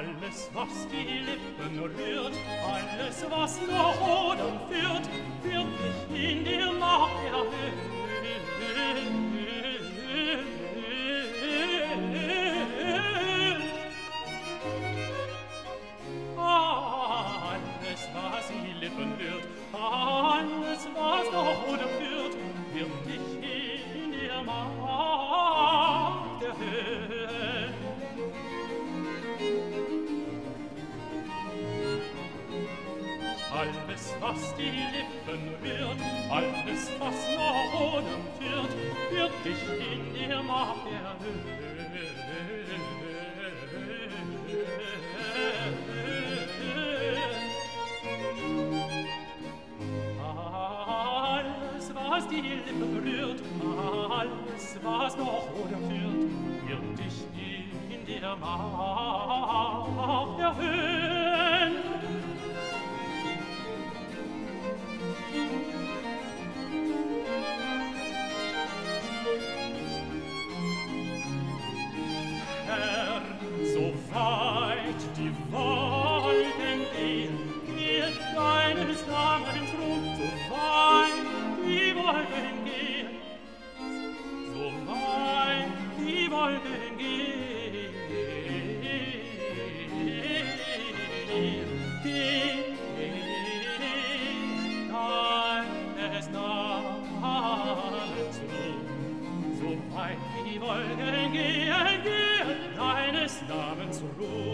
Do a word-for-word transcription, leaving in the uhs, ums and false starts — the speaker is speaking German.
Alles, was die Lippen rührt, alles, was nach Odem führt, wird mich in der Macht erhöhen. Alles, was die Lippen rührt, alles, was nach Odem führt, wird mich in der Macht erhöhen. Alles, was die Lippen rührt, alles, was nach Odem führt, wird dich in der Macht erhöhen. Alles, was die Lippen rührt, alles, was nach Odem führt, wird dich in der Macht erhöhen. Herr, so weit die Wolken gehen, geht deines Namens Ruhm, so weit die Wolken gehen, so weit die Wolken gehen, geht deines Namens Ruhm, so weit die Wolken gehen, geht deines Namens Ruhm.